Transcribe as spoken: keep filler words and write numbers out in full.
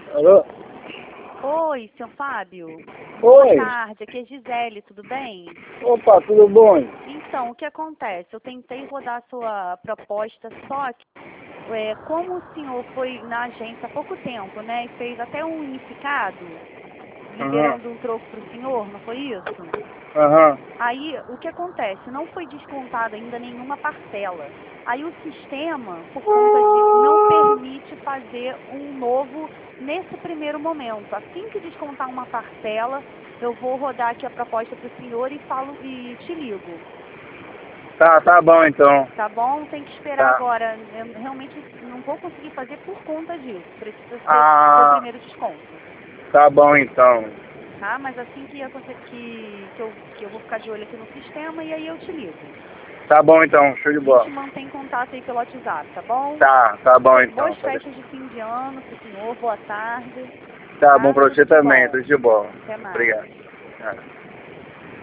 Alô? Oi, senhor Fábio. Oi. Boa tarde, aqui é Gisele, tudo bem? Opa, tudo bom? Então, o que acontece? Eu tentei rodar a sua proposta, só que é, como o senhor foi na agência há pouco tempo, né, e fez até um unificado, Aham, liberando um troco para o senhor, não foi isso? aham. Aí, o que acontece? Não foi descontada ainda nenhuma parcela. Aí o sistema, por conta disso, não permite fazer um novo nesse primeiro momento. Assim que descontar uma parcela, eu vou rodar aqui a proposta para o senhor e falo e te ligo. Tá, tá bom então. Tá bom? Tem que esperar Tá. agora. Eu realmente não vou conseguir fazer por conta disso. Precisa ser seu Ah, primeiro desconto. tá bom então. Tá? Mas assim que, aconte- que, que, eu, que eu vou ficar de olho aqui no sistema e aí eu te ligo. Tá bom então, show de A gente bola. mantém contato aí pelo WhatsApp, tá bom? Tá, tá bom Fe- então. Boas Pode festas deixar. de fim de ano pro senhor, boa tarde, Tá bom tá? pra Tudo você de também, bom. tudo de bom. Até mais. Obrigado. É.